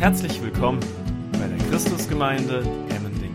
Herzlich willkommen bei der Christusgemeinde Emmendingen.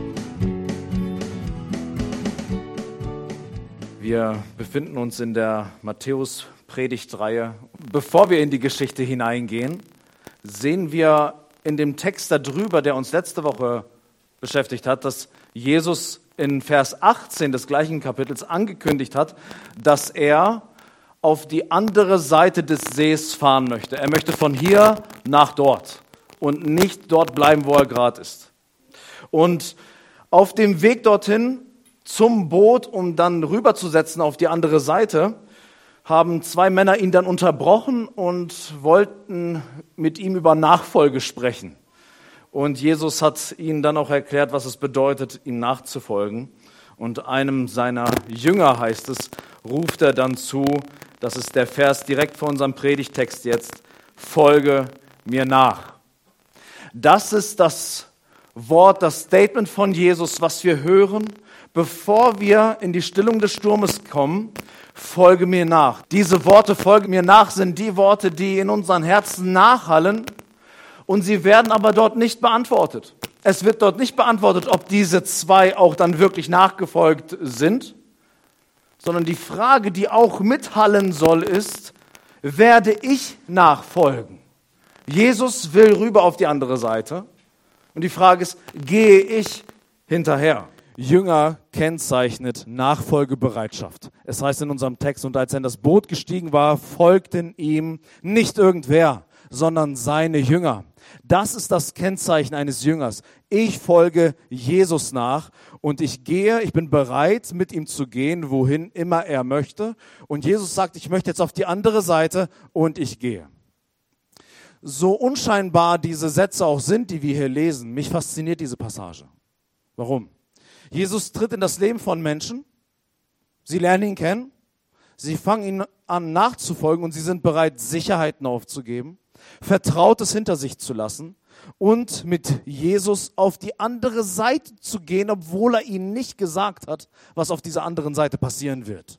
Wir befinden uns in der Matthäus-Predigtreihe. Bevor wir in die Geschichte hineingehen, sehen wir in dem Text darüber, der uns letzte Woche beschäftigt hat, dass Jesus in Vers 18 des gleichen Kapitels angekündigt hat, dass er auf die andere Seite des Sees fahren möchte. Er möchte von hier nach dort und nicht dort bleiben, wo er gerade ist. Und auf dem Weg dorthin zum Boot, um dann rüberzusetzen auf die andere Seite, haben zwei Männer ihn dann unterbrochen und wollten mit ihm über Nachfolge sprechen. Und Jesus hat ihnen dann auch erklärt, was es bedeutet, ihm nachzufolgen. Und einem seiner Jünger, heißt es, ruft er dann zu, das ist der Vers direkt vor unserem Predigtext jetzt, folge mir nach. Das ist das Wort, das Statement von Jesus, was wir hören, bevor wir in die Stillung des Sturmes kommen, folge mir nach. Diese Worte, folge mir nach, sind die Worte, die in unseren Herzen nachhallen und sie werden aber dort nicht beantwortet. Es wird dort nicht beantwortet, ob diese zwei auch dann wirklich nachgefolgt sind, sondern die Frage, die auch mithallen soll, ist, werde ich nachfolgen? Jesus will rüber auf die andere Seite und die Frage ist, gehe ich hinterher? Jünger kennzeichnet Nachfolgebereitschaft. Es heißt in unserem Text, und als er in das Boot gestiegen war, folgten ihm nicht irgendwer, sondern seine Jünger. Das ist das Kennzeichen eines Jüngers. Ich folge Jesus nach und ich bin bereit, mit ihm zu gehen, wohin immer er möchte. Und Jesus sagt, ich möchte jetzt auf die andere Seite und ich gehe. So unscheinbar diese Sätze auch sind, die wir hier lesen, mich fasziniert diese Passage. Warum? Jesus tritt in das Leben von Menschen, sie lernen ihn kennen, sie fangen ihn an nachzufolgen und sie sind bereit, Sicherheiten aufzugeben, Vertrautes hinter sich zu lassen und mit Jesus auf die andere Seite zu gehen, obwohl er ihnen nicht gesagt hat, was auf dieser anderen Seite passieren wird.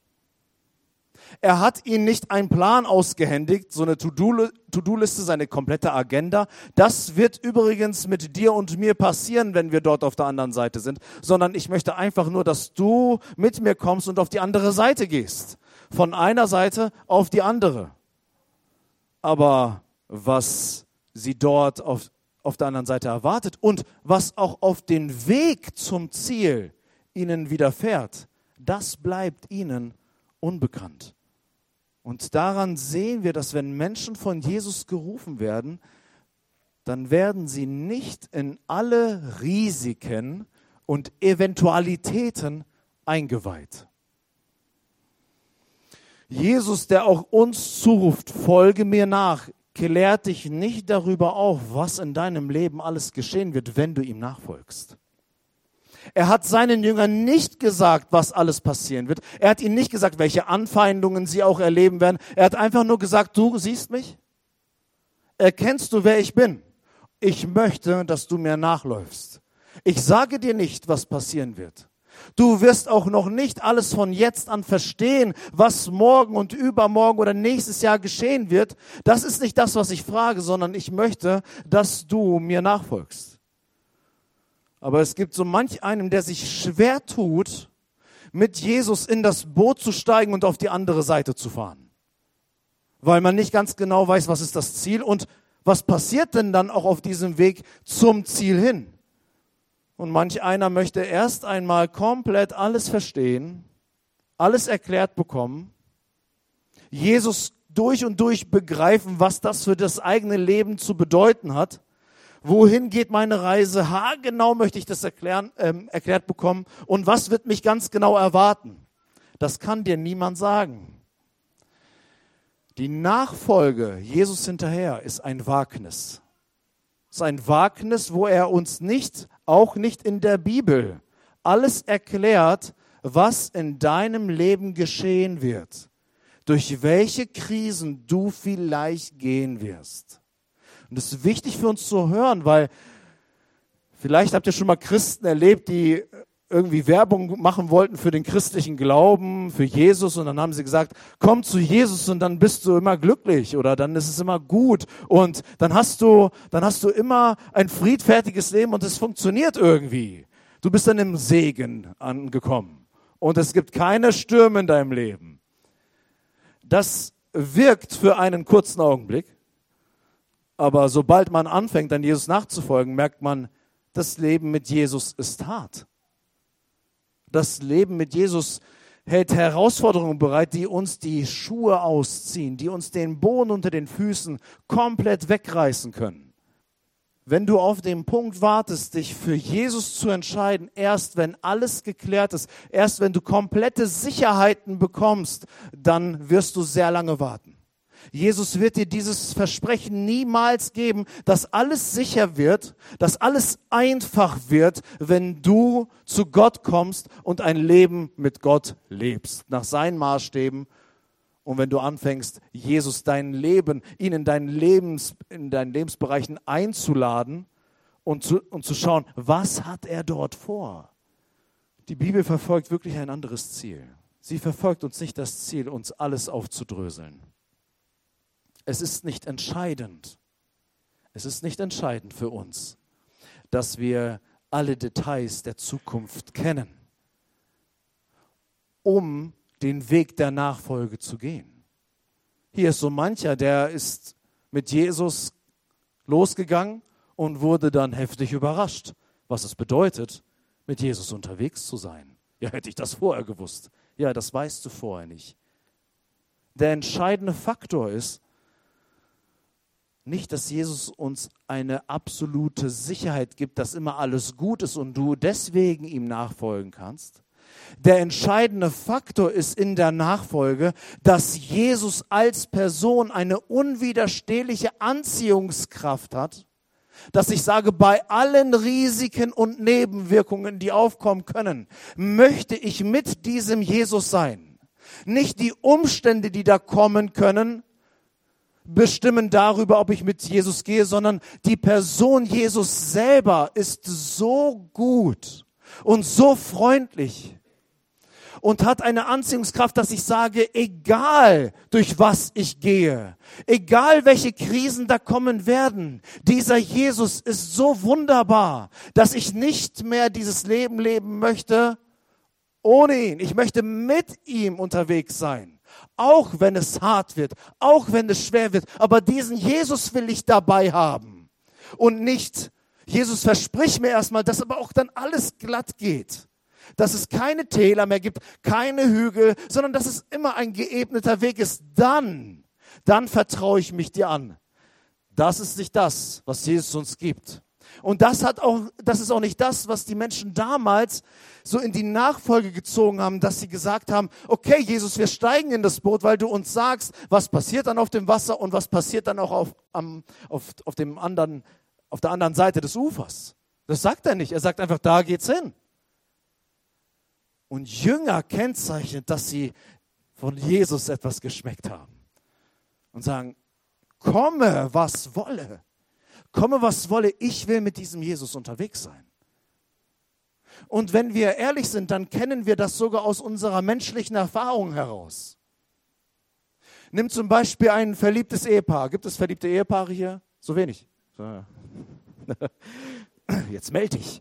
Er hat ihnen nicht einen Plan ausgehändigt, so eine To-Do-Liste, seine komplette Agenda. Das wird übrigens mit dir und mir passieren, wenn wir dort auf der anderen Seite sind, sondern ich möchte einfach nur, dass du mit mir kommst und auf die andere Seite gehst. Von einer Seite auf die andere. Aber was sie dort auf der anderen Seite erwartet und was auch auf den Weg zum Ziel ihnen widerfährt, das bleibt ihnen unbekannt. Und daran sehen wir, dass wenn Menschen von Jesus gerufen werden, dann werden sie nicht in alle Risiken und Eventualitäten eingeweiht. Jesus, der auch uns zuruft, folge mir nach, klärt dich nicht darüber auf, was in deinem Leben alles geschehen wird, wenn du ihm nachfolgst. Er hat seinen Jüngern nicht gesagt, was alles passieren wird. Er hat ihnen nicht gesagt, welche Anfeindungen sie auch erleben werden. Er hat einfach nur gesagt, du siehst mich? Erkennst du, wer ich bin? Ich möchte, dass du mir nachläufst. Ich sage dir nicht, was passieren wird. Du wirst auch noch nicht alles von jetzt an verstehen, was morgen und übermorgen oder nächstes Jahr geschehen wird. Das ist nicht das, was ich frage, sondern ich möchte, dass du mir nachfolgst. Aber es gibt so manch einen, der sich schwer tut, mit Jesus in das Boot zu steigen und auf die andere Seite zu fahren. Weil man nicht ganz genau weiß, was ist das Ziel und was passiert denn dann auch auf diesem Weg zum Ziel hin. Und manch einer möchte erst einmal komplett alles verstehen, alles erklärt bekommen, Jesus durch und durch begreifen, was das für das eigene Leben zu bedeuten hat. Wohin geht meine Reise? Haargenau möchte ich das erklärt bekommen. Und was wird mich ganz genau erwarten? Das kann dir niemand sagen. Die Nachfolge Jesus hinterher ist ein Wagnis. Es ist ein Wagnis, wo er uns auch nicht in der Bibel, alles erklärt, was in deinem Leben geschehen wird. Durch welche Krisen du vielleicht gehen wirst. Und das ist wichtig für uns zu hören, weil vielleicht habt ihr schon mal Christen erlebt, die irgendwie Werbung machen wollten für den christlichen Glauben, für Jesus, und dann haben sie gesagt, komm zu Jesus und dann bist du immer glücklich oder dann ist es immer gut und dann hast du immer ein friedfertiges Leben und es funktioniert irgendwie. Du bist dann im Segen angekommen und es gibt keine Stürme in deinem Leben. Das wirkt für einen kurzen Augenblick, aber sobald man anfängt, an Jesus nachzufolgen, merkt man, das Leben mit Jesus ist hart. Das Leben mit Jesus hält Herausforderungen bereit, die uns die Schuhe ausziehen, die uns den Boden unter den Füßen komplett wegreißen können. Wenn du auf den Punkt wartest, dich für Jesus zu entscheiden, erst wenn alles geklärt ist, erst wenn du komplette Sicherheiten bekommst, dann wirst du sehr lange warten. Jesus wird dir dieses Versprechen niemals geben, dass alles sicher wird, dass alles einfach wird, wenn du zu Gott kommst und ein Leben mit Gott lebst, nach seinen Maßstäben. Und wenn du anfängst, Jesus dein Leben, ihn in deinen Lebensbereichen einzuladen und zu schauen, was hat er dort vor? Die Bibel verfolgt wirklich ein anderes Ziel. Sie verfolgt uns nicht das Ziel, uns alles aufzudröseln. Es ist nicht entscheidend. Es ist nicht entscheidend für uns, dass wir alle Details der Zukunft kennen, um den Weg der Nachfolge zu gehen. Hier ist so mancher, der ist mit Jesus losgegangen und wurde dann heftig überrascht, was es bedeutet, mit Jesus unterwegs zu sein. Ja, hätte ich das vorher gewusst. Ja, das weißt du vorher nicht. Der entscheidende Faktor ist, nicht, dass Jesus uns eine absolute Sicherheit gibt, dass immer alles gut ist und du deswegen ihm nachfolgen kannst. Der entscheidende Faktor ist in der Nachfolge, dass Jesus als Person eine unwiderstehliche Anziehungskraft hat, dass ich sage, bei allen Risiken und Nebenwirkungen, die aufkommen können, möchte ich mit diesem Jesus sein. Nicht die Umstände, die da kommen können, bestimmen darüber, ob ich mit Jesus gehe, sondern die Person Jesus selber ist so gut und so freundlich und hat eine Anziehungskraft, dass ich sage, egal durch was ich gehe, egal welche Krisen da kommen werden, dieser Jesus ist so wunderbar, dass ich nicht mehr dieses Leben leben möchte ohne ihn. Ich möchte mit ihm unterwegs sein. Auch wenn es hart wird, auch wenn es schwer wird. Aber diesen Jesus will ich dabei haben. Und nicht, Jesus verspricht mir erstmal, dass aber auch dann alles glatt geht. Dass es keine Täler mehr gibt, keine Hügel, sondern dass es immer ein geebneter Weg ist. Dann vertraue ich mich dir an. Das ist nicht das, was Jesus uns gibt. Und das ist auch nicht das, was die Menschen damals so in die Nachfolge gezogen haben, dass sie gesagt haben, okay, Jesus, wir steigen in das Boot, weil du uns sagst, was passiert dann auf dem Wasser und was passiert dann auch auf der anderen Seite des Ufers. Das sagt er nicht. Er sagt einfach, da geht's hin. Und Jünger kennzeichnet, dass sie von Jesus etwas geschmeckt haben. Und sagen, komme, was wolle. Komme, was wolle, ich will mit diesem Jesus unterwegs sein. Und wenn wir ehrlich sind, dann kennen wir das sogar aus unserer menschlichen Erfahrung heraus. Nimm zum Beispiel ein verliebtes Ehepaar. Gibt es verliebte Ehepaare hier? So wenig. So. Jetzt melde dich.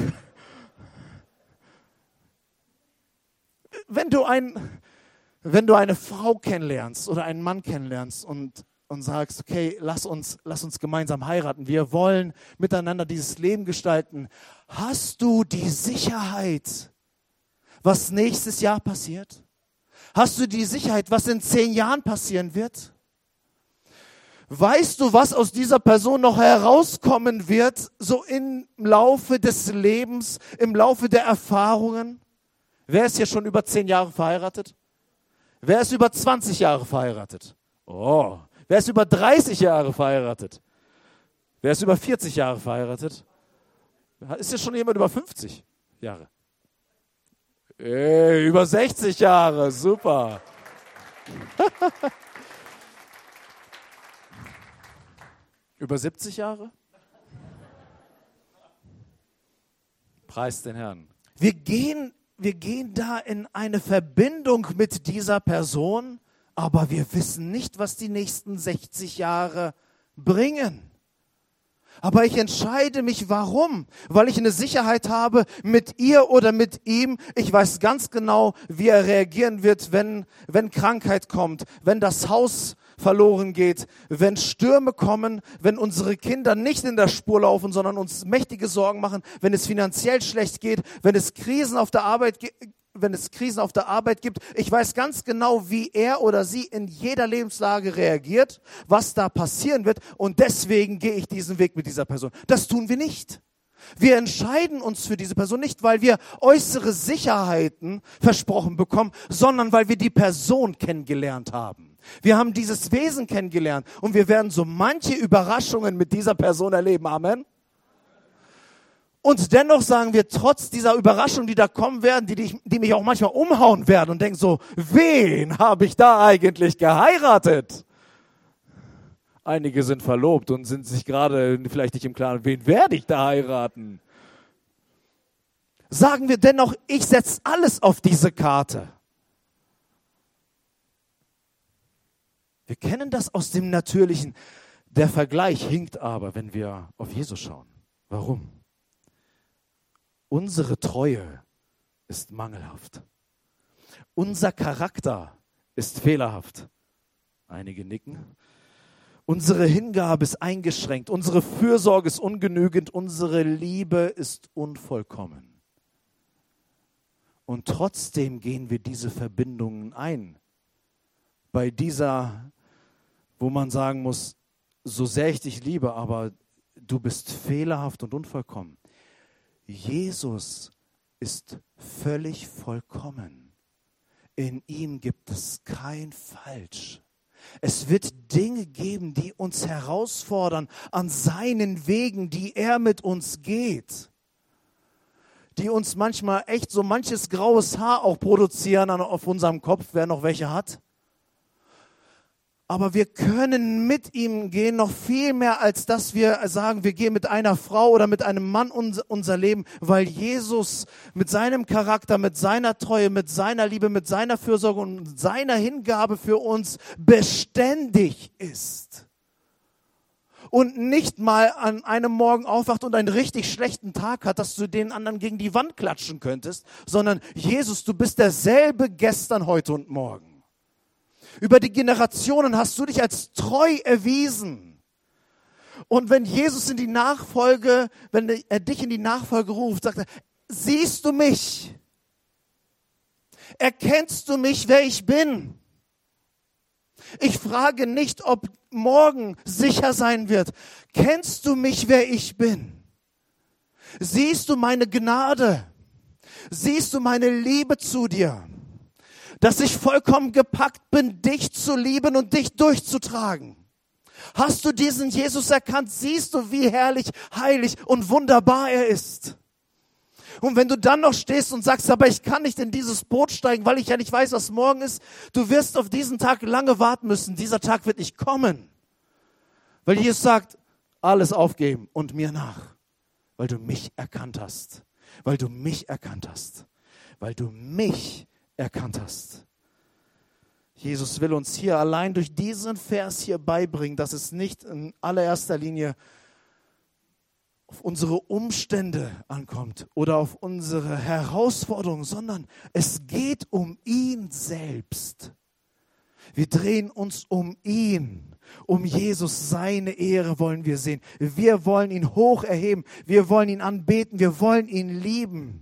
Wenn du eine Frau kennenlernst oder einen Mann kennenlernst und sagst, okay, lass uns gemeinsam heiraten, wir wollen miteinander dieses Leben gestalten, hast du die Sicherheit, was nächstes Jahr passiert? Hast du die Sicherheit, was in 10 Jahren passieren wird? Weißt du, was aus dieser Person noch herauskommen wird, so im Laufe des Lebens, im Laufe der Erfahrungen? Wer ist hier schon über 10 Jahre verheiratet? Wer ist über 20 Jahre verheiratet? Oh, wer ist über 30 Jahre verheiratet? Wer ist über 40 Jahre verheiratet? Ist hier schon jemand über 50 Jahre? Über 60 Jahre, super. Über 70 Jahre? Preis den Herrn. Wir gehen da in eine Verbindung mit dieser Person, aber wir wissen nicht, was die nächsten 60 Jahre bringen. Aber ich entscheide mich, warum? Weil ich eine Sicherheit habe mit ihr oder mit ihm. Ich weiß ganz genau, wie er reagieren wird, wenn Krankheit kommt, wenn das Haus verloren geht, wenn Stürme kommen, wenn unsere Kinder nicht in der Spur laufen, sondern uns mächtige Sorgen machen, wenn es finanziell schlecht geht, wenn es Krisen auf der Arbeit gibt. Ich weiß ganz genau, wie er oder sie in jeder Lebenslage reagiert, was da passieren wird, und deswegen gehe ich diesen Weg mit dieser Person. Das tun wir nicht. Wir entscheiden uns für diese Person nicht, weil wir äußere Sicherheiten versprochen bekommen, sondern weil wir die Person kennengelernt haben. Wir haben dieses Wesen kennengelernt und wir werden so manche Überraschungen mit dieser Person erleben. Amen. Und dennoch sagen wir, trotz dieser Überraschungen, die da kommen werden, die mich auch manchmal umhauen werden und denken so, wen habe ich da eigentlich geheiratet? Einige sind verlobt und sind sich gerade vielleicht nicht im Klaren, wen werde ich da heiraten? Sagen wir dennoch, ich setze alles auf diese Karte. Wir kennen das aus dem Natürlichen. Der Vergleich hinkt aber, wenn wir auf Jesus schauen. Warum? Unsere Treue ist mangelhaft. Unser Charakter ist fehlerhaft. Einige nicken. Unsere Hingabe ist eingeschränkt. Unsere Fürsorge ist ungenügend. Unsere Liebe ist unvollkommen. Und trotzdem gehen wir diese Verbindungen ein. Bei dieser, wo man sagen muss, so sehr ich dich liebe, aber du bist fehlerhaft und unvollkommen. Jesus ist völlig vollkommen. In ihm gibt es kein Falsch. Es wird Dinge geben, die uns herausfordern an seinen Wegen, die er mit uns geht. Die uns manchmal echt so manches graues Haar auch produzieren auf unserem Kopf, wer noch welche hat. Aber wir können mit ihm gehen, noch viel mehr, als dass wir sagen, wir gehen mit einer Frau oder mit einem Mann unser Leben, weil Jesus mit seinem Charakter, mit seiner Treue, mit seiner Liebe, mit seiner Fürsorge und seiner Hingabe für uns beständig ist. Und nicht mal an einem Morgen aufwacht und einen richtig schlechten Tag hat, dass du den anderen gegen die Wand klatschen könntest, sondern Jesus, du bist derselbe gestern, heute und morgen. Über die Generationen hast du dich als treu erwiesen. Und wenn Jesus in die Nachfolge, wenn er dich in die Nachfolge ruft, sagt er, siehst du mich? Erkennst du mich, wer ich bin? Ich frage nicht, ob morgen sicher sein wird. Kennst du mich, wer ich bin? Siehst du meine Gnade? Siehst du meine Liebe zu dir? Dass ich vollkommen gepackt bin, dich zu lieben und dich durchzutragen. Hast du diesen Jesus erkannt? Siehst du, wie herrlich, heilig und wunderbar er ist? Und wenn du dann noch stehst und sagst, aber ich kann nicht in dieses Boot steigen, weil ich ja nicht weiß, was morgen ist, du wirst auf diesen Tag lange warten müssen. Dieser Tag wird nicht kommen. Weil Jesus sagt, alles aufgeben und mir nach. Weil du mich erkannt hast. Weil du mich erkannt hast. Weil du mich erkannt hast. Jesus will uns hier allein durch diesen Vers hier beibringen, dass es nicht in allererster Linie auf unsere Umstände ankommt oder auf unsere Herausforderungen, sondern es geht um ihn selbst. Wir drehen uns um ihn, um Jesus, seine Ehre wollen wir sehen. Wir wollen ihn hoch erheben, wir wollen ihn anbeten, wir wollen ihn lieben.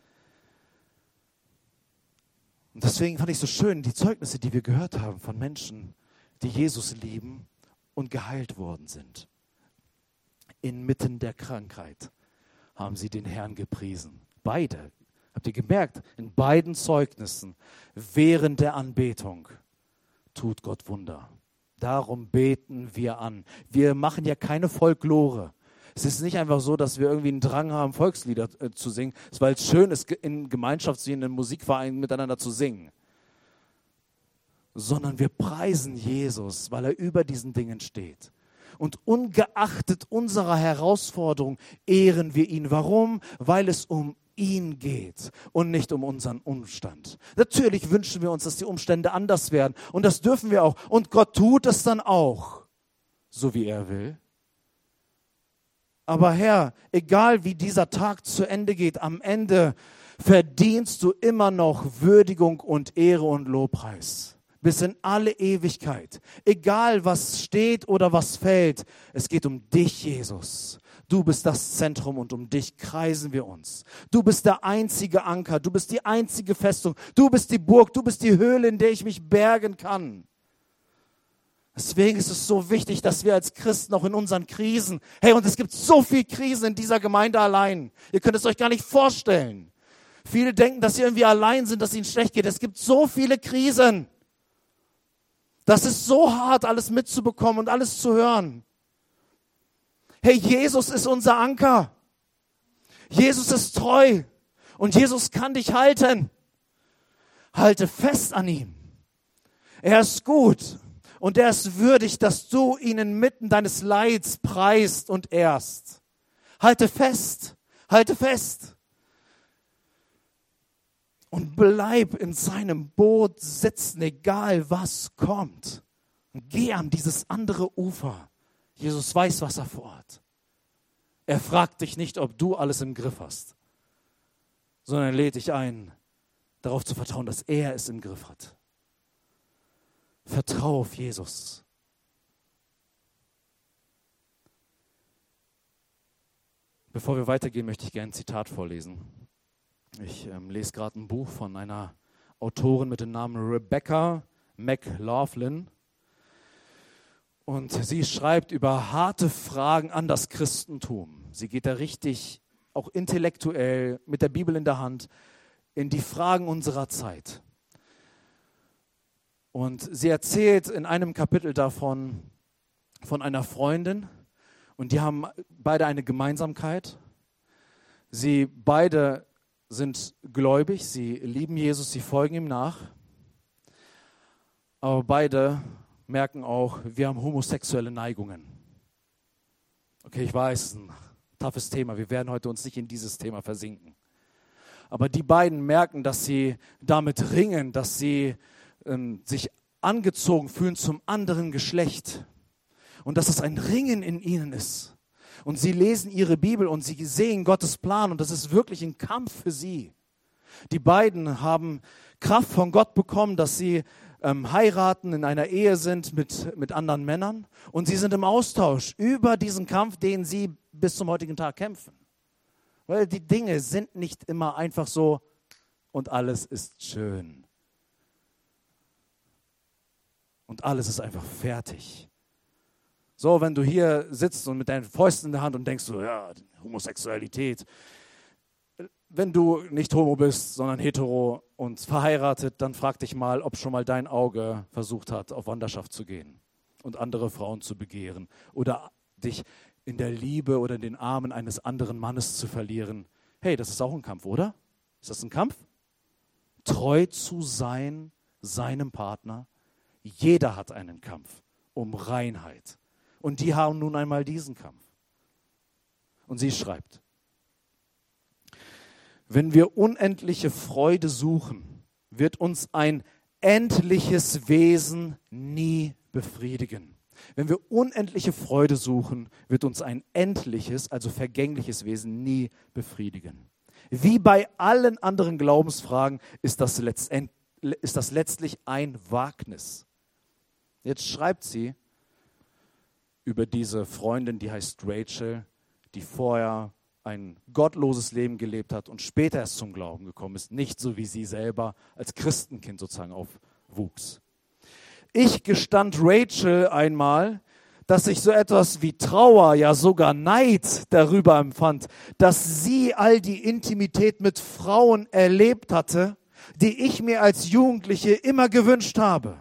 Und deswegen fand ich so schön, die Zeugnisse, die wir gehört haben von Menschen, die Jesus lieben und geheilt worden sind. Inmitten der Krankheit haben sie den Herrn gepriesen. Beide. Habt ihr gemerkt? In beiden Zeugnissen während der Anbetung tut Gott Wunder. Darum beten wir an. Wir machen ja keine Folklore. Es ist nicht einfach so, dass wir irgendwie einen Drang haben, Volkslieder zu singen, weil es schön ist, in Gemeinschaft, in Musikvereinen miteinander zu singen. Sondern wir preisen Jesus, weil er über diesen Dingen steht. Und ungeachtet unserer Herausforderung ehren wir ihn. Warum? Weil es um ihn geht und nicht um unseren Umstand. Natürlich wünschen wir uns, dass die Umstände anders werden und das dürfen wir auch. Und Gott tut es dann auch, so wie er will. Aber Herr, egal wie dieser Tag zu Ende geht, am Ende verdienst du immer noch Würdigung und Ehre und Lobpreis. Bis in alle Ewigkeit. Egal was steht oder was fällt, es geht um dich, Jesus. Du bist das Zentrum und um dich kreisen wir uns. Du bist der einzige Anker, du bist die einzige Festung, du bist die Burg, du bist die Höhle, in der ich mich bergen kann. Deswegen ist es so wichtig, dass wir als Christen auch in unseren Krisen, hey, und es gibt so viel Krisen in dieser Gemeinde allein. Ihr könnt es euch gar nicht vorstellen. Viele denken, dass sie irgendwie allein sind, dass ihnen schlecht geht. Es gibt so viele Krisen. Das ist so hart, alles mitzubekommen und alles zu hören. Hey, Jesus ist unser Anker. Jesus ist treu. Und Jesus kann dich halten. Halte fest an ihm. Er ist gut. Und er ist würdig, dass du ihn inmitten deines Leids preist und ehrst. Halte fest. Halte fest. Und bleib in seinem Boot sitzen, egal was kommt. Und geh an dieses andere Ufer. Jesus weiß, was er vorhat. Er fragt dich nicht, ob du alles im Griff hast, sondern er lädt dich ein, darauf zu vertrauen, dass er es im Griff hat. Vertrau auf Jesus. Bevor wir weitergehen, möchte ich gerne ein Zitat vorlesen. Ich lese gerade ein Buch von einer Autorin mit dem Namen Rebecca McLaughlin. Und sie schreibt über harte Fragen an das Christentum. Sie geht da richtig, auch intellektuell, mit der Bibel in der Hand, in die Fragen unserer Zeit. Und sie erzählt in einem Kapitel davon, von einer Freundin. Und die haben beide eine Gemeinsamkeit. Sie beide sind gläubig, sie lieben Jesus, sie folgen ihm nach. Aber beide merken auch, wir haben homosexuelle Neigungen. Okay, ich weiß, es ist ein toughes Thema. Wir werden heute uns nicht in dieses Thema versinken. Aber die beiden merken, dass sie damit ringen, dass sie sich angezogen fühlen zum anderen Geschlecht. Und dass es ein Ringen in ihnen ist. Und sie lesen ihre Bibel und sie sehen Gottes Plan und das ist wirklich ein Kampf für sie. Die beiden haben Kraft von Gott bekommen, dass sie heiraten, in einer Ehe sind mit anderen Männern und sie sind im Austausch über diesen Kampf, den sie bis zum heutigen Tag kämpfen. Weil die Dinge sind nicht immer einfach so und alles ist schön. Und alles ist einfach fertig. So, wenn du hier sitzt und mit deinen Fäusten in der Hand und denkst so, ja, Homosexualität. Wenn du nicht homo bist, sondern hetero und verheiratet, dann frag dich mal, ob schon mal dein Auge versucht hat, auf Wanderschaft zu gehen und andere Frauen zu begehren oder dich in der Liebe oder in den Armen eines anderen Mannes zu verlieren. Hey, das ist auch ein Kampf, oder? Ist das ein Kampf? Treu zu sein seinem Partner. Jeder hat einen Kampf um Reinheit. Und die haben nun einmal diesen Kampf. Und sie schreibt, wenn wir unendliche Freude suchen, wird uns ein endliches Wesen nie befriedigen. Wenn wir unendliche Freude suchen, wird uns ein endliches, also vergängliches Wesen nie befriedigen. Wie bei allen anderen Glaubensfragen ist das letztlich ein Wagnis. Jetzt schreibt sie über diese Freundin, die heißt Rachel, die vorher ein gottloses Leben gelebt hat und später erst zum Glauben gekommen ist, nicht so wie sie selber als Christenkind sozusagen aufwuchs. Ich gestand Rachel einmal, dass ich so etwas wie Trauer, ja sogar Neid darüber empfand, dass sie all die Intimität mit Frauen erlebt hatte, die ich mir als Jugendliche immer gewünscht habe.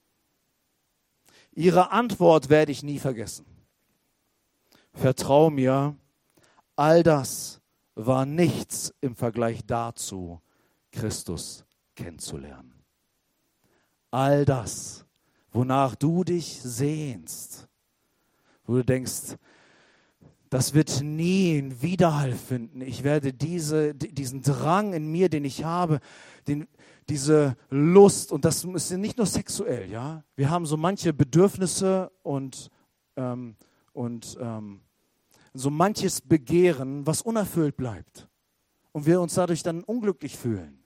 Ihre Antwort werde ich nie vergessen. Vertrau mir, all das war nichts im Vergleich dazu, Christus kennenzulernen. All das, wonach du dich sehnst, wo du denkst, das wird nie einen Widerhall finden. Ich werde diesen Drang in mir, den ich habe, diese Lust, und das ist nicht nur sexuell, ja. Wir haben so manche Bedürfnisse und so manches Begehren, was unerfüllt bleibt. Und wir uns dadurch dann unglücklich fühlen.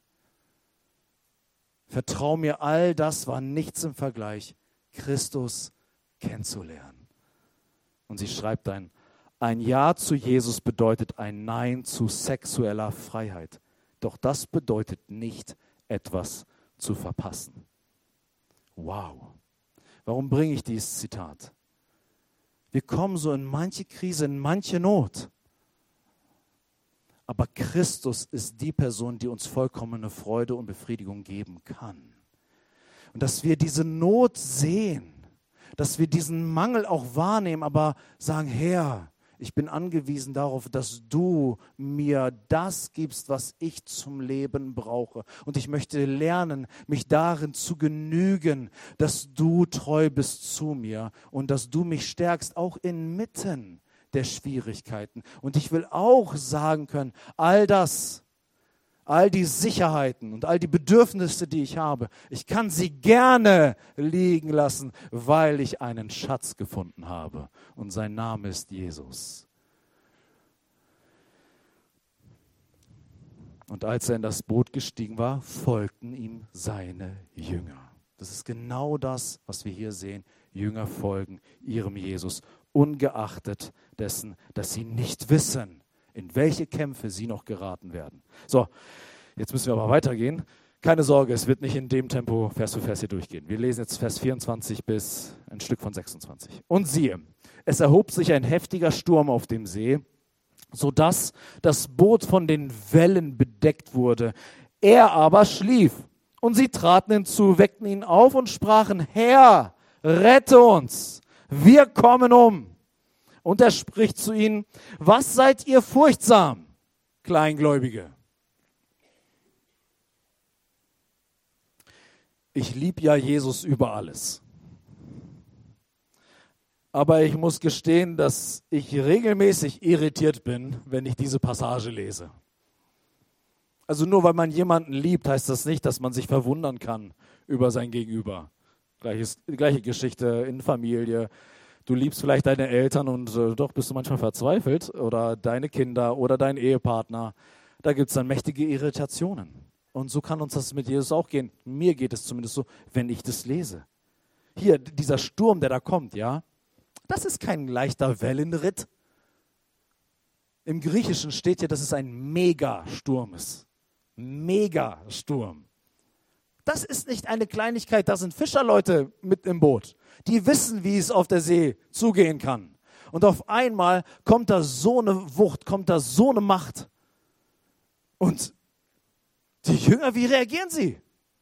Vertrau mir, all das war nichts im Vergleich, Christus kennenzulernen. Und sie schreibt ein Ja zu Jesus bedeutet ein Nein zu sexueller Freiheit. Doch das bedeutet nicht, etwas zu verpassen. Wow. Warum bringe ich dieses Zitat? Wir kommen so in manche Krise, in manche Not. Aber Christus ist die Person, die uns vollkommene Freude und Befriedigung geben kann. Und dass wir diese Not sehen, dass wir diesen Mangel auch wahrnehmen, aber sagen, Herr, ich bin angewiesen darauf, dass du mir das gibst, was ich zum Leben brauche. Und ich möchte lernen, mich darin zu genügen, dass du treu bist zu mir und dass du mich stärkst, auch inmitten der Schwierigkeiten. Und ich will auch sagen können, all das, all die Sicherheiten und all die Bedürfnisse, die ich habe, ich kann sie gerne liegen lassen, weil ich einen Schatz gefunden habe. Und sein Name ist Jesus. Und als er in das Boot gestiegen war, folgten ihm seine Jünger. Das ist genau das, was wir hier sehen. Jünger folgen ihrem Jesus, ungeachtet dessen, dass sie nicht wissen, in welche Kämpfe sie noch geraten werden. So, jetzt müssen wir aber weitergehen. Keine Sorge, es wird nicht in dem Tempo Vers für Vers hier durchgehen. Wir lesen jetzt Vers 24 bis ein Stück von 26. Und siehe, es erhob sich ein heftiger Sturm auf dem See, sodass das Boot von den Wellen bedeckt wurde. Er aber schlief. Und sie traten hinzu, weckten ihn auf und sprachen, Herr, rette uns, wir kommen um. Und er spricht zu ihnen, was seid ihr furchtsam, Kleingläubige? Ich liebe ja Jesus über alles. Aber ich muss gestehen, dass ich regelmäßig irritiert bin, wenn ich diese Passage lese. Also nur weil man jemanden liebt, heißt das nicht, dass man sich verwundern kann über sein Gegenüber. Gleiche Geschichte in Familie. Du liebst vielleicht deine Eltern und doch bist du manchmal verzweifelt oder deine Kinder oder dein Ehepartner. Da gibt es dann mächtige Irritationen. Und so kann uns das mit Jesus auch gehen. Mir geht es zumindest so, wenn ich das lese. Hier, dieser Sturm, der da kommt, ja, das ist kein leichter Wellenritt. Im Griechischen steht hier, dass es ein Megasturm ist. Megasturm. Das ist nicht eine Kleinigkeit, da sind Fischerleute mit im Boot. Die wissen, wie es auf der See zugehen kann. Und auf einmal kommt da so eine Wucht, kommt da so eine Macht. Und die Jünger, wie reagieren sie?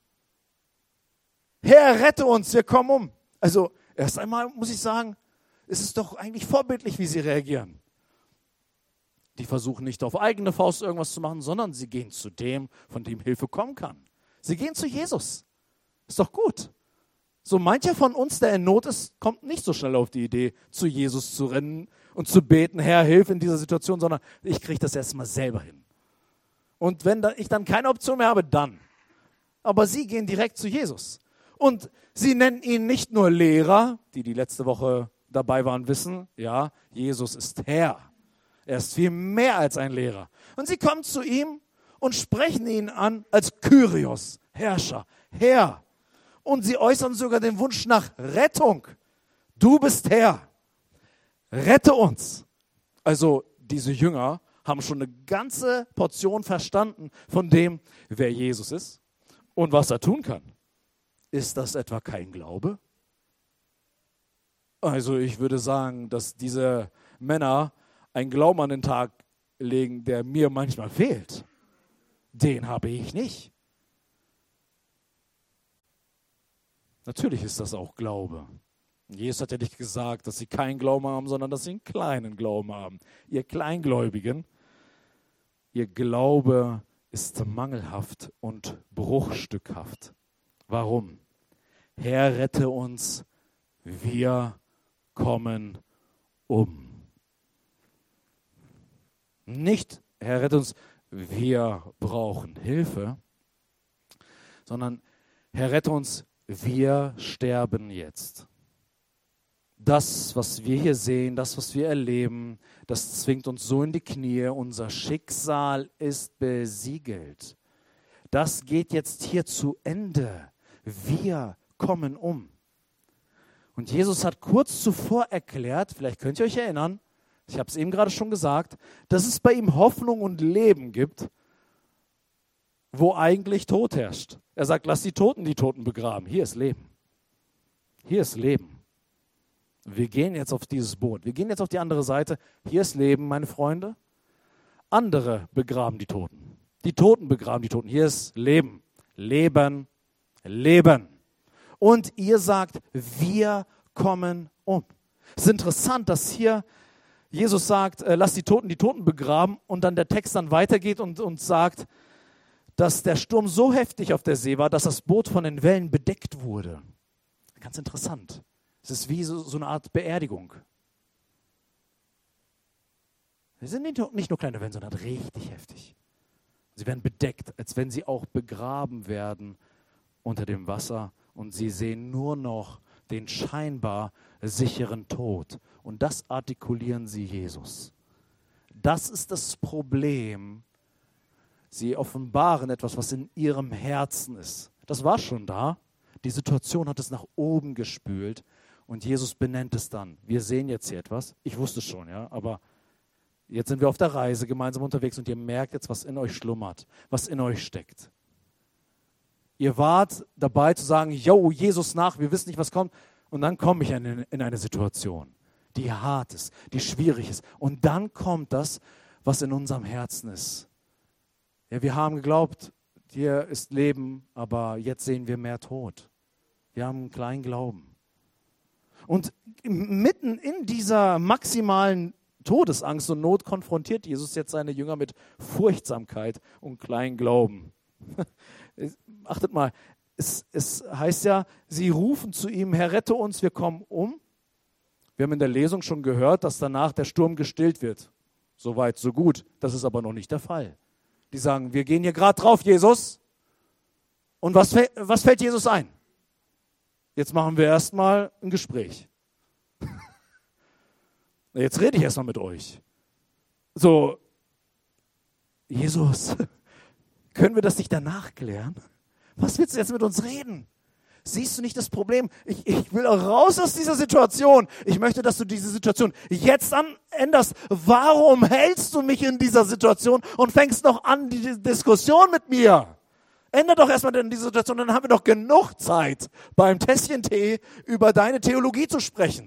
Herr, rette uns, wir kommen um. Also erst einmal muss ich sagen, es ist doch eigentlich vorbildlich, wie sie reagieren. Die versuchen nicht auf eigene Faust irgendwas zu machen, sondern sie gehen zu dem, von dem Hilfe kommen kann. Sie gehen zu Jesus. Ist doch gut. So mancher von uns, der in Not ist, kommt nicht so schnell auf die Idee, zu Jesus zu rennen und zu beten, Herr, hilf in dieser Situation, sondern ich kriege das erstmal selber hin. Und wenn ich dann keine Option mehr habe, dann. Aber sie gehen direkt zu Jesus. Und sie nennen ihn nicht nur Lehrer, die letzte Woche dabei waren, wissen, ja, Jesus ist Herr. Er ist viel mehr als ein Lehrer. Und sie kommen zu ihm und sprechen ihn an als Kyrios, Herrscher, Herr. Und sie äußern sogar den Wunsch nach Rettung. Du bist Herr. Rette uns. Also diese Jünger haben schon eine ganze Portion verstanden von dem, wer Jesus ist und was er tun kann. Ist das etwa kein Glaube? Also ich würde sagen, dass diese Männer einen Glauben an den Tag legen, der mir manchmal fehlt. Den habe ich nicht. Natürlich ist das auch Glaube. Jesus hat ja nicht gesagt, dass sie keinen Glauben haben, sondern dass sie einen kleinen Glauben haben. Ihr Kleingläubigen, ihr Glaube ist mangelhaft und bruchstückhaft. Warum? Herr, rette uns, wir kommen um. Nicht, Herr, rette uns, wir brauchen Hilfe, sondern Herr, rette uns, wir sterben jetzt. Das, was wir hier sehen, das, was wir erleben, das zwingt uns so in die Knie. Unser Schicksal ist besiegelt. Das geht jetzt hier zu Ende. Wir kommen um. Und Jesus hat kurz zuvor erklärt, vielleicht könnt ihr euch erinnern, ich habe es eben gerade schon gesagt, dass es bei ihm Hoffnung und Leben gibt, wo eigentlich Tod herrscht. Er sagt, lass die Toten begraben. Hier ist Leben. Hier ist Leben. Wir gehen jetzt auf dieses Boot. Wir gehen jetzt auf die andere Seite. Hier ist Leben, meine Freunde. Andere begraben die Toten. Die Toten begraben die Toten. Hier ist Leben. Leben. Leben. Und ihr sagt, wir kommen um. Es ist interessant, dass hier Jesus sagt, lass die Toten begraben und dann der Text dann weitergeht und sagt, dass der Sturm so heftig auf der See war, dass das Boot von den Wellen bedeckt wurde. Ganz interessant. Es ist wie so eine Art Beerdigung. Sie sind nicht nur kleine Wellen, sondern richtig heftig. Sie werden bedeckt, als wenn sie auch begraben werden unter dem Wasser. Und sie sehen nur noch den scheinbar sicheren Tod. Und das artikulieren sie Jesus. Das ist das Problem. Sie offenbaren etwas, was in ihrem Herzen ist. Das war schon da. Die Situation hat es nach oben gespült. Und Jesus benennt es dann. Wir sehen jetzt hier etwas. Ich wusste es schon, ja, aber jetzt sind wir auf der Reise gemeinsam unterwegs und ihr merkt jetzt, was in euch schlummert, was in euch steckt. Ihr wart dabei zu sagen, yo, Jesus nach, wir wissen nicht, was kommt. Und dann komme ich in eine Situation, die hart ist, die schwierig ist. Und dann kommt das, was in unserem Herzen ist. Ja, wir haben geglaubt, hier ist Leben, aber jetzt sehen wir mehr Tod. Wir haben einen kleinen Glauben. Und mitten in dieser maximalen Todesangst und Not konfrontiert Jesus jetzt seine Jünger mit Furchtsamkeit und kleinen Glauben. Achtet mal, es heißt ja, sie rufen zu ihm, Herr, rette uns, wir kommen um. Wir haben in der Lesung schon gehört, dass danach der Sturm gestillt wird. So weit, so gut. Das ist aber noch nicht der Fall. Die sagen, wir gehen hier gerade drauf, Jesus. Und was fällt Jesus ein? Jetzt machen wir erstmal ein Gespräch. Jetzt rede ich erstmal mit euch. So, Jesus, können wir das nicht danach klären? Was willst du jetzt mit uns reden? Siehst du nicht das Problem? Ich will raus aus dieser Situation. Ich möchte, dass du diese Situation jetzt änderst. Warum hältst du mich in dieser Situation und fängst noch an, die Diskussion mit mir? Ändere doch erstmal diese Situation, dann haben wir doch genug Zeit, beim Tässchen Tee über deine Theologie zu sprechen.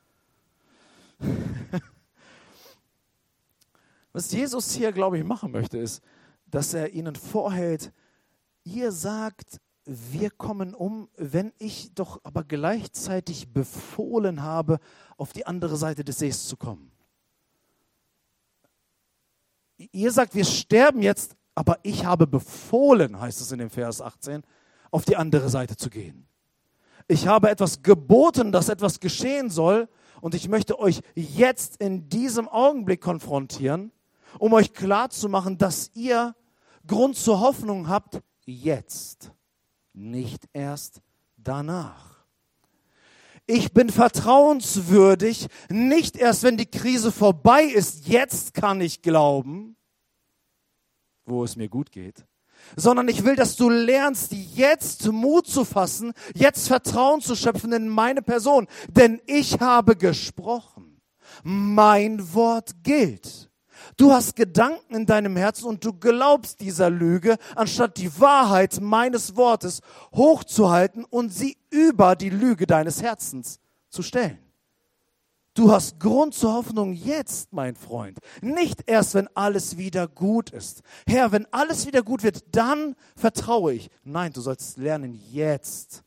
Was Jesus hier, glaube ich, machen möchte, ist, dass er ihnen vorhält, ihr sagt, wir kommen um, wenn ich doch aber gleichzeitig befohlen habe, auf die andere Seite des Sees zu kommen. Ihr sagt, wir sterben jetzt, aber ich habe befohlen, heißt es in dem Vers 18, auf die andere Seite zu gehen. Ich habe etwas geboten, dass etwas geschehen soll und ich möchte euch jetzt in diesem Augenblick konfrontieren, um euch klarzumachen, dass ihr Grund zur Hoffnung habt, jetzt, nicht erst danach. Ich bin vertrauenswürdig, nicht erst, wenn die Krise vorbei ist, jetzt kann ich glauben, wo es mir gut geht, sondern ich will, dass du lernst, jetzt Mut zu fassen, jetzt Vertrauen zu schöpfen in meine Person, denn ich habe gesprochen. Mein Wort gilt. Du hast Gedanken in deinem Herzen und du glaubst dieser Lüge, anstatt die Wahrheit meines Wortes hochzuhalten und sie über die Lüge deines Herzens zu stellen. Du hast Grund zur Hoffnung jetzt, mein Freund. Nicht erst, wenn alles wieder gut ist. Herr, wenn alles wieder gut wird, dann vertraue ich. Nein, du sollst lernen, jetzt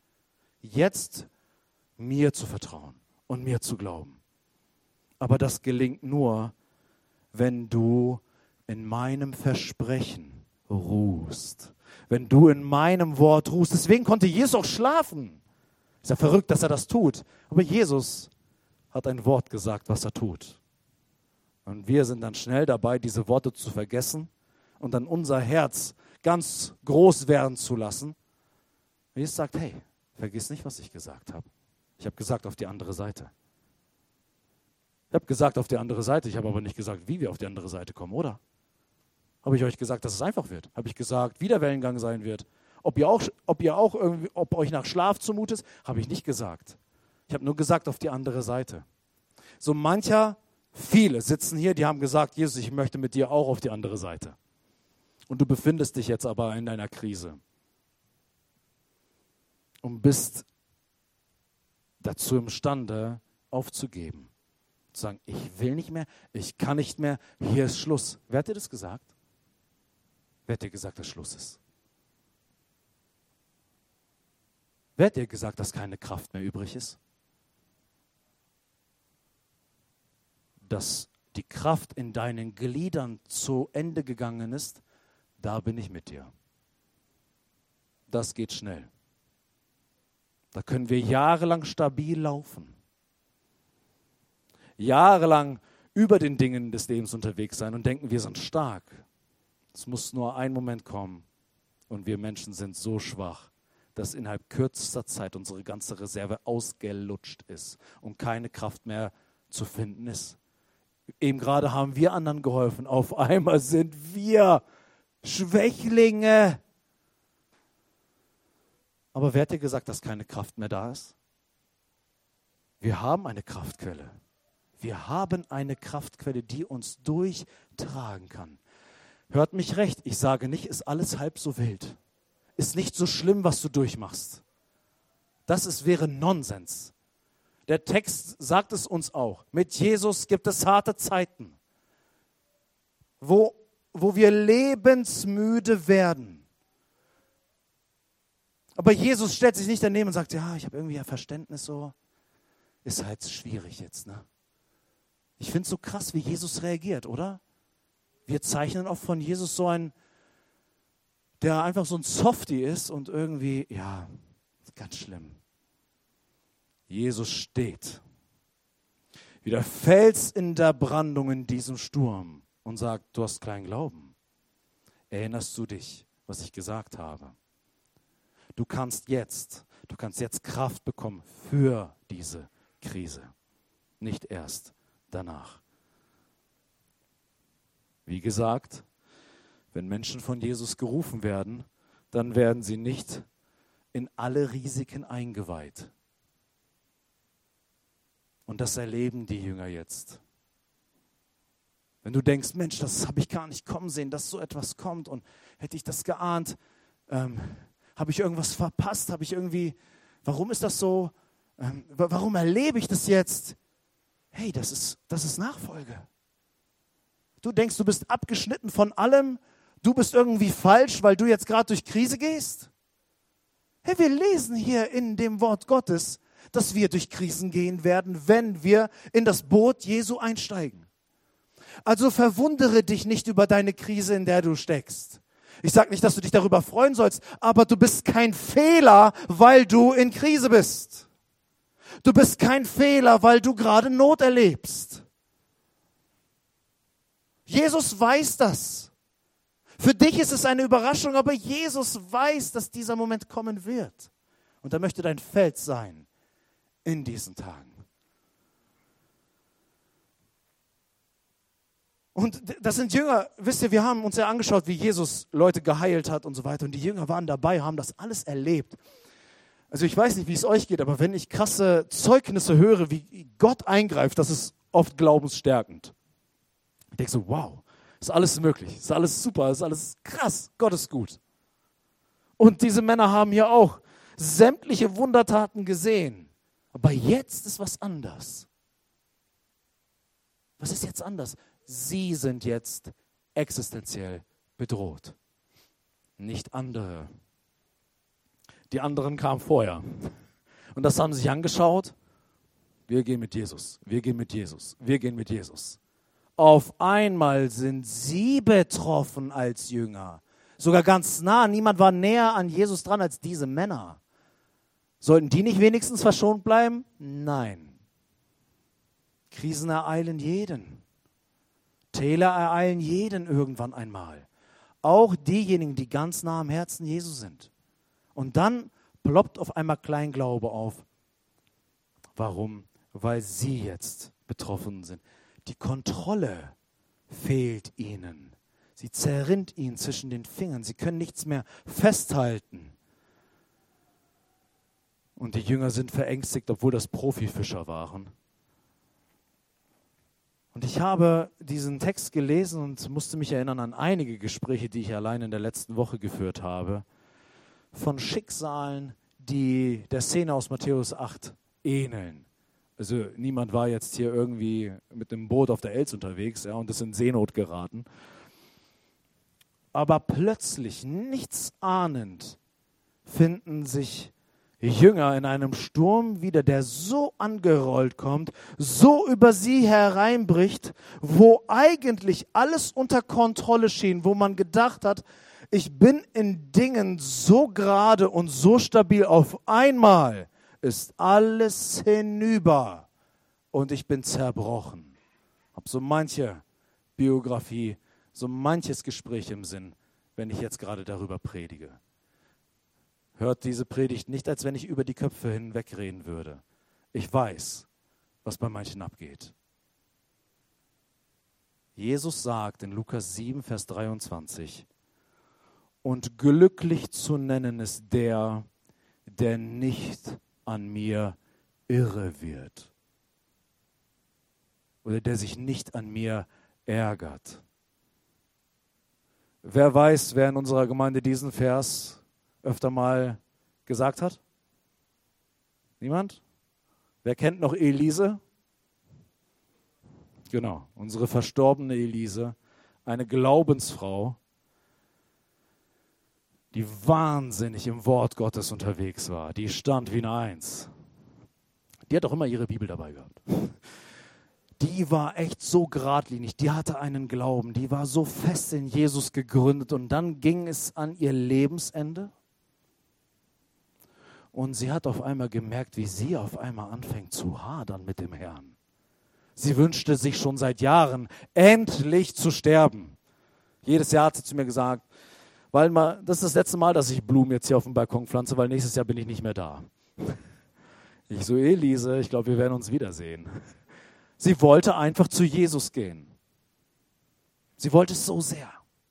mir zu vertrauen und mir zu glauben. Aber das gelingt nur, wenn du in meinem Versprechen ruhst. Wenn du in meinem Wort ruhst. Deswegen konnte Jesus auch schlafen. Ist ja verrückt, dass er das tut. Aber Jesus hat ein Wort gesagt, was er tut. Und wir sind dann schnell dabei, diese Worte zu vergessen und dann unser Herz ganz groß werden zu lassen. Jesus sagt, hey, vergiss nicht, was ich gesagt habe. Ich habe gesagt, auf die andere Seite. Ich habe gesagt, auf die andere Seite. Ich habe aber nicht gesagt, wie wir auf die andere Seite kommen, oder? Habe ich euch gesagt, dass es einfach wird? Habe ich gesagt, wie der Wellengang sein wird? Ob euch nach Schlaf zumute ist? Habe ich nicht gesagt. Ich habe nur gesagt, auf die andere Seite. So viele sitzen hier, die haben gesagt, Jesus, ich möchte mit dir auch auf die andere Seite. Und du befindest dich jetzt aber in einer Krise. Und bist dazu imstande, aufzugeben. Zu sagen, ich will nicht mehr, ich kann nicht mehr, hier ist Schluss. Wer hat dir das gesagt? Wer hat dir gesagt, dass Schluss ist? Wer hat dir gesagt, dass keine Kraft mehr übrig ist? Dass die Kraft in deinen Gliedern zu Ende gegangen ist, da bin ich mit dir. Das geht schnell. Da können wir jahrelang stabil laufen. Jahrelang über den Dingen des Lebens unterwegs sein und denken, wir sind stark. Es muss nur ein Moment kommen und wir Menschen sind so schwach, dass innerhalb kürzester Zeit unsere ganze Reserve ausgelutscht ist und keine Kraft mehr zu finden ist. Eben gerade haben wir anderen geholfen. Auf einmal sind wir Schwächlinge. Aber wer hat dir gesagt, dass keine Kraft mehr da ist? Wir haben eine Kraftquelle. Wir haben eine Kraftquelle, die uns durchtragen kann. Hört mich recht, ich sage nicht, ist alles halb so wild. Ist nicht so schlimm, was du durchmachst. Wäre Nonsens. Der Text sagt es uns auch. Mit Jesus gibt es harte Zeiten, wo wir lebensmüde werden. Aber Jesus stellt sich nicht daneben und sagt, ja, ich habe irgendwie ein Verständnis so. Ist halt schwierig jetzt, ne? Ich finde es so krass, wie Jesus reagiert, oder? Wir zeichnen oft von Jesus so einen, der einfach so ein Softie ist und irgendwie, ja, ganz schlimm. Jesus steht wie der Fels in der Brandung in diesem Sturm und sagt, du hast kleinen Glauben. Erinnerst du dich, was ich gesagt habe? Du kannst jetzt Kraft bekommen für diese Krise, nicht erst danach. Wie gesagt, wenn Menschen von Jesus gerufen werden, dann werden sie nicht in alle Risiken eingeweiht. Und das erleben die Jünger jetzt. Wenn du denkst, Mensch, das habe ich gar nicht kommen sehen, dass so etwas kommt und hätte ich das geahnt, habe ich irgendwas verpasst, warum ist das so, warum erlebe ich das jetzt? Hey, das ist Nachfolge. Du denkst, du bist abgeschnitten von allem, du bist irgendwie falsch, weil du jetzt gerade durch Krise gehst? Hey, wir lesen hier in dem Wort Gottes, dass wir durch Krisen gehen werden, wenn wir in das Boot Jesu einsteigen. Also verwundere dich nicht über deine Krise, in der du steckst. Ich sage nicht, dass du dich darüber freuen sollst, aber du bist kein Fehler, weil du in Krise bist. Du bist kein Fehler, weil du gerade Not erlebst. Jesus weiß das. Für dich ist es eine Überraschung, aber Jesus weiß, dass dieser Moment kommen wird. Und er möchte dein Fels sein in diesen Tagen. Und das sind Jünger, wisst ihr, wir haben uns ja angeschaut, wie Jesus Leute geheilt hat und so weiter. Und die Jünger waren dabei, haben das alles erlebt. Also ich weiß nicht, wie es euch geht, aber wenn ich krasse Zeugnisse höre, wie Gott eingreift, das ist oft glaubensstärkend. Ich denke so, wow, ist alles möglich, ist alles super, ist alles krass, Gott ist gut. Und diese Männer haben hier auch sämtliche Wundertaten gesehen. Aber jetzt ist was anders. Was ist jetzt anders? Sie sind jetzt existenziell bedroht. Nicht andere. Die anderen kamen vorher. Und das haben sie sich angeschaut. Wir gehen mit Jesus, wir gehen mit Jesus, wir gehen mit Jesus. Auf einmal sind sie betroffen als Jünger. Sogar ganz nah. Niemand war näher an Jesus dran als diese Männer. Sollten die nicht wenigstens verschont bleiben? Nein. Krisen ereilen jeden. Täler ereilen jeden irgendwann einmal. Auch diejenigen, die ganz nah am Herzen Jesu sind. Und dann ploppt auf einmal Kleinglaube auf. Warum? Weil sie jetzt betroffen sind. Die Kontrolle fehlt ihnen. Sie zerrinnt ihnen zwischen den Fingern. Sie können nichts mehr festhalten. Und die Jünger sind verängstigt, obwohl das Profifischer waren. Und ich habe diesen Text gelesen und musste mich erinnern an einige Gespräche, die ich allein in der letzten Woche geführt habe, von Schicksalen, die der Szene aus Matthäus 8 ähneln. Also niemand war jetzt hier irgendwie mit einem Boot auf der Elz unterwegs, ja, und ist in Seenot geraten. Aber plötzlich, nichts ahnend, finden sich Jünger in einem Sturm wieder, der so angerollt kommt, so über sie hereinbricht, wo eigentlich alles unter Kontrolle schien, wo man gedacht hat, ich bin in Dingen so gerade und so stabil, auf einmal ist alles hinüber und ich bin zerbrochen. Hab so manche Biografie, so manches Gespräch im Sinn, wenn ich jetzt gerade darüber predige. Hört diese Predigt nicht, als wenn ich über die Köpfe hinwegreden würde. Ich weiß, was bei manchen abgeht. Jesus sagt in Lukas 7, Vers 23, und glücklich zu nennen ist der, der nicht an mir irre wird. Oder der sich nicht an mir ärgert. Wer weiß, wer in unserer Gemeinde diesen Vers öfter mal gesagt hat? Niemand? Wer kennt noch Elise? Genau, unsere verstorbene Elise, eine Glaubensfrau, die wahnsinnig im Wort Gottes unterwegs war. Die stand wie eine Eins. Die hat auch immer ihre Bibel dabei gehabt. Die war echt so geradlinig, die hatte einen Glauben, die war so fest in Jesus gegründet und dann ging es an ihr Lebensende. Und sie hat auf einmal gemerkt, wie sie auf einmal anfängt zu hadern mit dem Herrn. Sie wünschte sich schon seit Jahren, endlich zu sterben. Jedes Jahr hat sie zu mir gesagt, das ist das letzte Mal, dass ich Blumen jetzt hier auf dem Balkon pflanze, weil nächstes Jahr bin ich nicht mehr da. Ich so, Elise, ich glaube, wir werden uns wiedersehen. Sie wollte einfach zu Jesus gehen. Sie wollte es so sehr.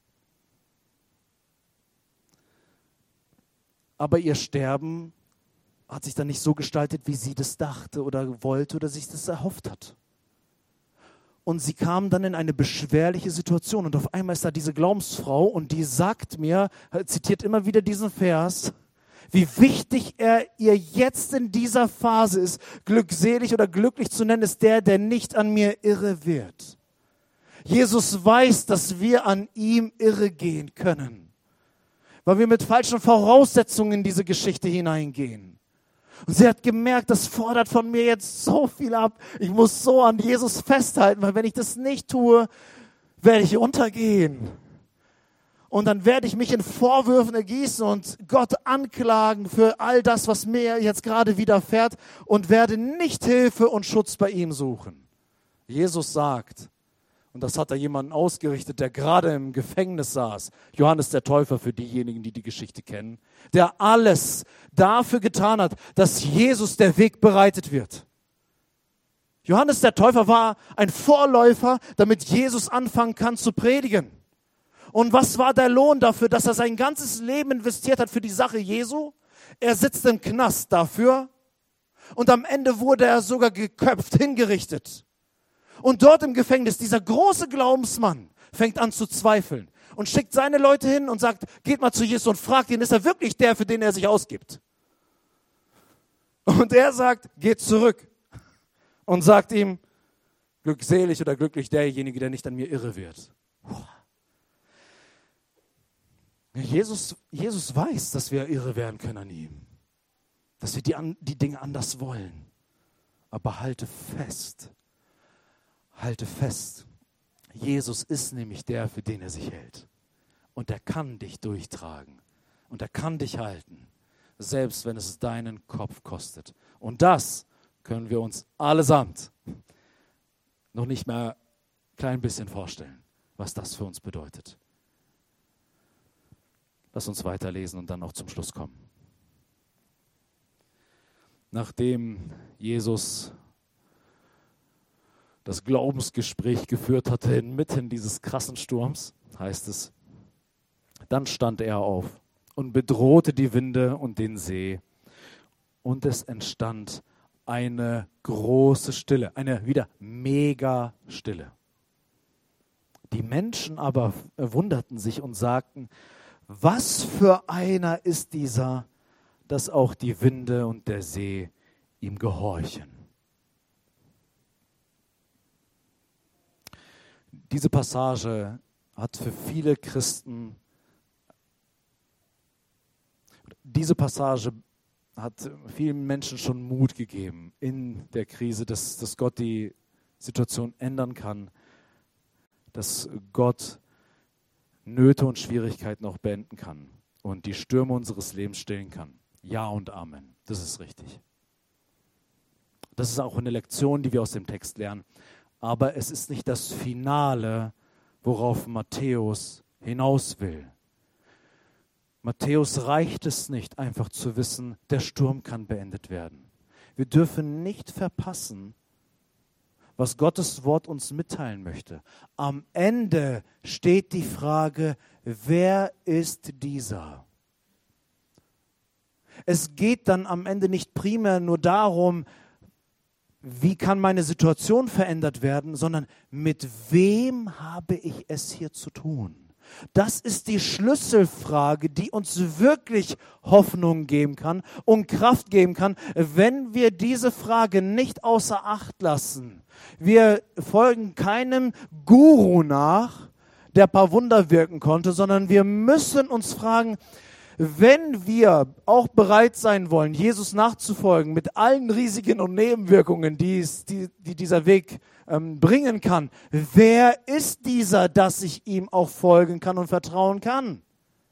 Aber ihr Sterben hat sich dann nicht so gestaltet, wie sie das dachte oder wollte oder sich das erhofft hat. Und sie kam dann in eine beschwerliche Situation und auf einmal ist da diese Glaubensfrau und die sagt mir, zitiert immer wieder diesen Vers, wie wichtig er ihr jetzt in dieser Phase ist, glückselig oder glücklich zu nennen, ist der, der nicht an mir irre wird. Jesus weiß, dass wir an ihm irre gehen können, weil wir mit falschen Voraussetzungen in diese Geschichte hineingehen. Und sie hat gemerkt, das fordert von mir jetzt so viel ab. Ich muss so an Jesus festhalten, weil wenn ich das nicht tue, werde ich untergehen. Und dann werde ich mich in Vorwürfen ergießen und Gott anklagen für all das, was mir jetzt gerade widerfährt und werde nicht Hilfe und Schutz bei ihm suchen. Jesus sagt, und das hat da jemanden ausgerichtet, der gerade im Gefängnis saß, Johannes der Täufer für diejenigen, die die Geschichte kennen, der alles dafür getan hat, dass Jesus der Weg bereitet wird. Johannes der Täufer war ein Vorläufer, damit Jesus anfangen kann zu predigen. Und was war der Lohn dafür, dass er sein ganzes Leben investiert hat für die Sache Jesu? Er sitzt im Knast dafür und am Ende wurde er sogar geköpft, hingerichtet. Und dort im Gefängnis, dieser große Glaubensmann fängt an zu zweifeln und schickt seine Leute hin und sagt, geht mal zu Jesus und fragt ihn, ist er wirklich der, für den er sich ausgibt? Und er sagt, geht zurück und sagt ihm, glückselig oder glücklich derjenige, der nicht an mir irre wird. Jesus weiß, dass wir irre werden können an ihm, dass wir die Dinge anders wollen. Aber halte fest. Halte fest, Jesus ist nämlich der, für den er sich hält. Und er kann dich durchtragen. Und er kann dich halten, selbst wenn es deinen Kopf kostet. Und das können wir uns allesamt noch nicht mehr klein bisschen vorstellen, was das für uns bedeutet. Lass uns weiterlesen und dann auch zum Schluss kommen. Nachdem Jesus das Glaubensgespräch geführt hatte inmitten dieses krassen Sturms, heißt es, dann stand er auf und bedrohte die Winde und den See. Und es entstand eine große Stille, eine wieder mega Stille. Die Menschen aber wunderten sich und sagten, was für einer ist dieser, dass auch die Winde und der See ihm gehorchen. Diese Passage hat für viele Christen, diese Passage hat vielen Menschen schon Mut gegeben in der Krise, dass Gott die Situation ändern kann, dass Gott Nöte und Schwierigkeiten auch beenden kann und die Stürme unseres Lebens stillen kann. Ja und Amen. Das ist richtig. Das ist auch eine Lektion, die wir aus dem Text lernen. Aber es ist nicht das Finale, worauf Matthäus hinaus will. Matthäus reicht es nicht, einfach zu wissen, der Sturm kann beendet werden. Wir dürfen nicht verpassen, was Gottes Wort uns mitteilen möchte. Am Ende steht die Frage, wer ist dieser? Es geht dann am Ende nicht primär nur darum, wie kann meine Situation verändert werden, sondern mit wem habe ich es hier zu tun? Das ist die Schlüsselfrage, die uns wirklich Hoffnung geben kann und Kraft geben kann, wenn wir diese Frage nicht außer Acht lassen. Wir folgen keinem Guru nach, der ein paar Wunder wirken konnte, sondern wir müssen uns fragen, wenn wir auch bereit sein wollen, Jesus nachzufolgen mit allen Risiken und Nebenwirkungen, die dieser Weg bringen kann, wer ist dieser, dass ich ihm auch folgen kann und vertrauen kann?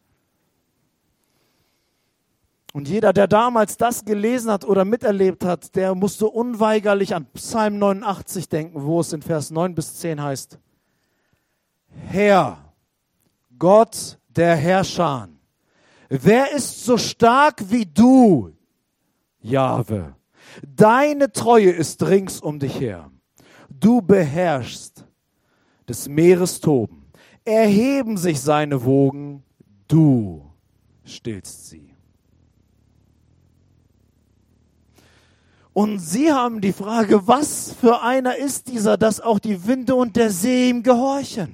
Und jeder, der damals das gelesen hat oder miterlebt hat, der musste unweigerlich an Psalm 89 denken, wo es in Vers 9 bis 10 heißt, Herr, Gott der Herrscher, wer ist so stark wie du, Jahwe? Deine Treue ist rings um dich her. Du beherrschst des Meeres Toben. Erheben sich seine Wogen, du stillst sie. Und sie haben die Frage, was für einer ist dieser, dass auch die Winde und der See ihm gehorchen?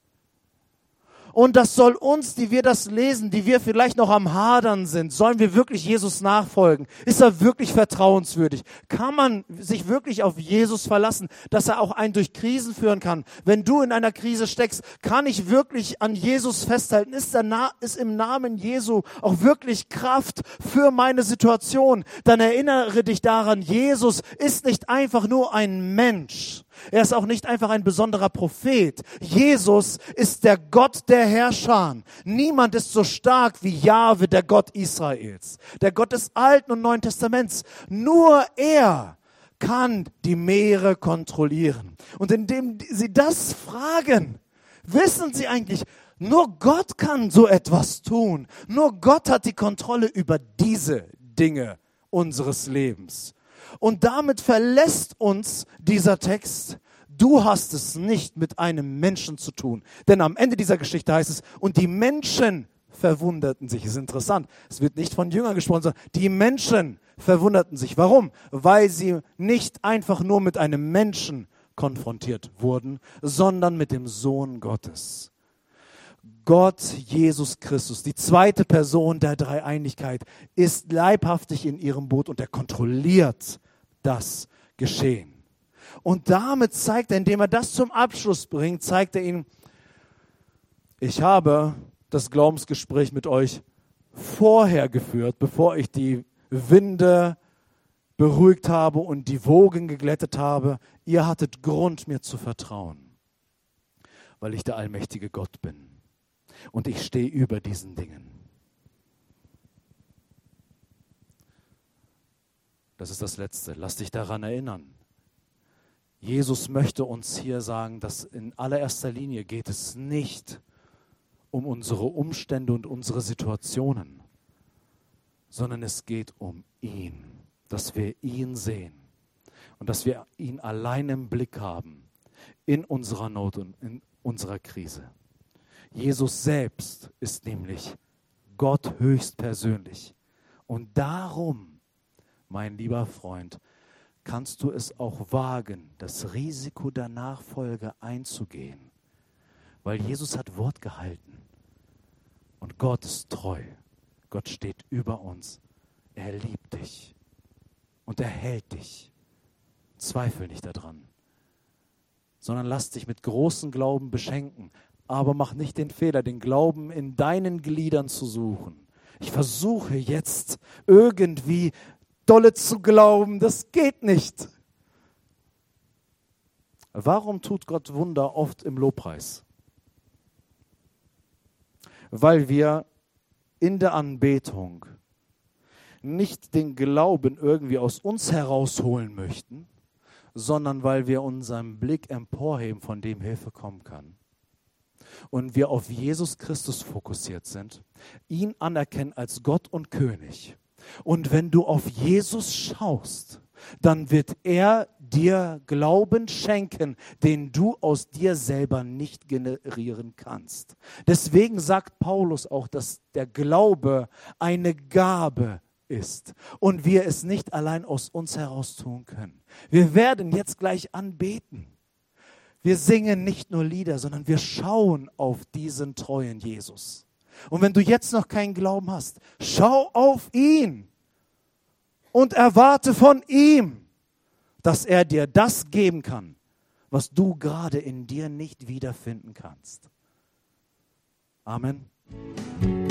Und das soll uns, die wir das lesen, die wir vielleicht noch am Hadern sind, sollen wir wirklich Jesus nachfolgen? Ist er wirklich vertrauenswürdig? Kann man sich wirklich auf Jesus verlassen, dass er auch einen durch Krisen führen kann? Wenn du in einer Krise steckst, kann ich wirklich an Jesus festhalten? Ist im Namen Jesu auch wirklich Kraft für meine Situation? Dann erinnere dich daran, Jesus ist nicht einfach nur ein Mensch. Er ist auch nicht einfach ein besonderer Prophet. Jesus ist der Gott der Herrscher. Niemand ist so stark wie Jahwe, der Gott Israels, der Gott des Alten und Neuen Testaments. Nur er kann die Meere kontrollieren. Und indem sie das fragen, wissen sie eigentlich, nur Gott kann so etwas tun. Nur Gott hat die Kontrolle über diese Dinge unseres Lebens. Und damit verlässt uns dieser Text, du hast es nicht mit einem Menschen zu tun. Denn am Ende dieser Geschichte heißt es, und die Menschen verwunderten sich. Das ist interessant. Es wird nicht von Jüngern gesprochen, sondern die Menschen verwunderten sich. Warum? Weil sie nicht einfach nur mit einem Menschen konfrontiert wurden, sondern mit dem Sohn Gottes. Gott, Jesus Christus, die zweite Person der Dreieinigkeit, ist leibhaftig in ihrem Boot und er kontrolliert das Geschehen. Und damit zeigt er, indem er das zum Abschluss bringt, zeigt er ihnen, ich habe das Glaubensgespräch mit euch vorher geführt, bevor ich die Winde beruhigt habe und die Wogen geglättet habe. Ihr hattet Grund, mir zu vertrauen, weil ich der allmächtige Gott bin. Und ich stehe über diesen Dingen. Das ist das Letzte. Lass dich daran erinnern. Jesus möchte uns hier sagen, dass in allererster Linie geht es nicht um unsere Umstände und unsere Situationen, sondern es geht um ihn, dass wir ihn sehen und dass wir ihn allein im Blick haben in unserer Not und in unserer Krise. Jesus selbst ist nämlich Gott höchstpersönlich. Und darum, mein lieber Freund, kannst du es auch wagen, das Risiko der Nachfolge einzugehen. Weil Jesus hat Wort gehalten. Und Gott ist treu. Gott steht über uns. Er liebt dich. Und er hält dich. Zweifel nicht daran. Sondern lass dich mit großem Glauben beschenken. Aber mach nicht den Fehler, den Glauben in deinen Gliedern zu suchen. Ich versuche jetzt irgendwie dolle zu glauben, das geht nicht. Warum tut Gott Wunder oft im Lobpreis? Weil wir in der Anbetung nicht den Glauben irgendwie aus uns herausholen möchten, sondern weil wir unseren Blick emporheben, von dem Hilfe kommen kann. Und wir auf Jesus Christus fokussiert sind, ihn anerkennen als Gott und König. Und wenn du auf Jesus schaust, dann wird er dir Glauben schenken, den du aus dir selber nicht generieren kannst. Deswegen sagt Paulus auch, dass der Glaube eine Gabe ist und wir es nicht allein aus uns heraus tun können. Wir werden jetzt gleich anbeten. Wir singen nicht nur Lieder, sondern wir schauen auf diesen treuen Jesus. Und wenn du jetzt noch keinen Glauben hast, schau auf ihn und erwarte von ihm, dass er dir das geben kann, was du gerade in dir nicht wiederfinden kannst. Amen.